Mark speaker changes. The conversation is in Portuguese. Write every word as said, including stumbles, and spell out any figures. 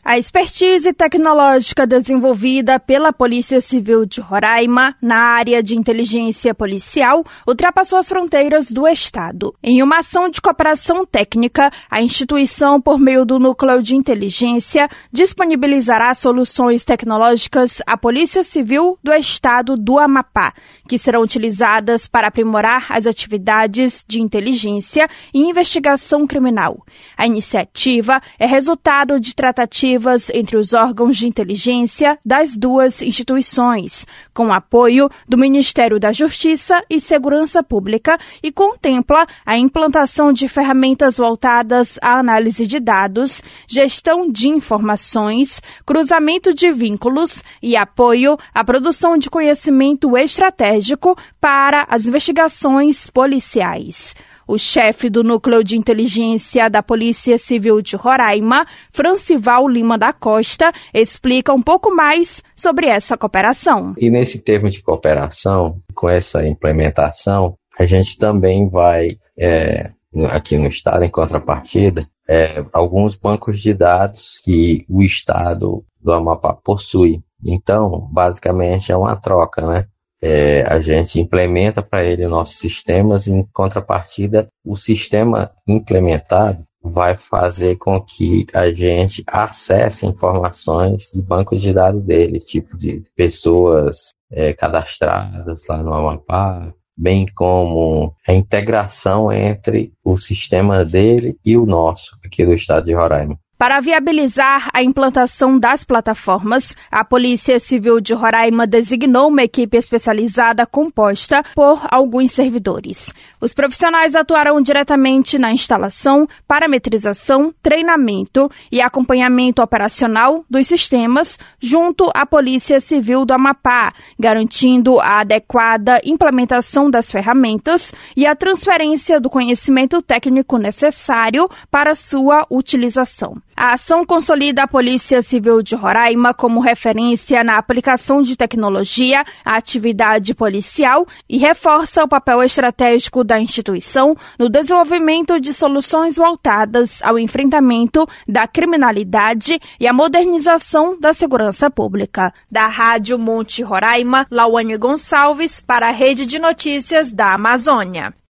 Speaker 1: A expertise tecnológica desenvolvida pela Polícia Civil de Roraima na área de inteligência policial ultrapassou as fronteiras do Estado. Em uma ação de cooperação técnica, a instituição, por meio do Núcleo de Inteligência, disponibilizará soluções tecnológicas à Polícia Civil do Estado do Amapá, que serão utilizadas para aprimorar as atividades de inteligência e investigação criminal. A iniciativa é resultado de tratativas entre os órgãos de inteligência das duas instituições, com apoio do Ministério da Justiça e Segurança Pública, e contempla a implantação de ferramentas voltadas à análise de dados, gestão de informações, cruzamento de vínculos e apoio à produção de conhecimento estratégico para as investigações policiais. O chefe do Núcleo de Inteligência da Polícia Civil de Roraima, Francival Lima da Costa, explica um pouco mais sobre essa cooperação.
Speaker 2: E nesse termo de cooperação, com essa implementação, a gente também vai, é, aqui no Estado, em contrapartida, é, alguns bancos de dados que o Estado do Amapá possui. Então, basicamente, é uma troca, né? É, a gente implementa para ele nossos sistemas e, em contrapartida, o sistema implementado vai fazer com que a gente acesse informações de bancos de dados dele, tipo de pessoas é, cadastradas lá no Amapá, bem como a integração entre o sistema dele e o nosso, aqui do estado de Roraima.
Speaker 1: Para viabilizar a implantação das plataformas, a Polícia Civil de Roraima designou uma equipe especializada composta por alguns servidores. Os profissionais atuarão diretamente na instalação, parametrização, treinamento e acompanhamento operacional dos sistemas junto à Polícia Civil do Amapá, garantindo a adequada implementação das ferramentas e a transferência do conhecimento técnico necessário para sua utilização. A ação consolida a Polícia Civil de Roraima como referência na aplicação de tecnologia à atividade policial e reforça o papel estratégico da instituição no desenvolvimento de soluções voltadas ao enfrentamento da criminalidade e à modernização da segurança pública. Da Rádio Monte Roraima, Lauane Gonçalves para a Rede de Notícias da Amazônia.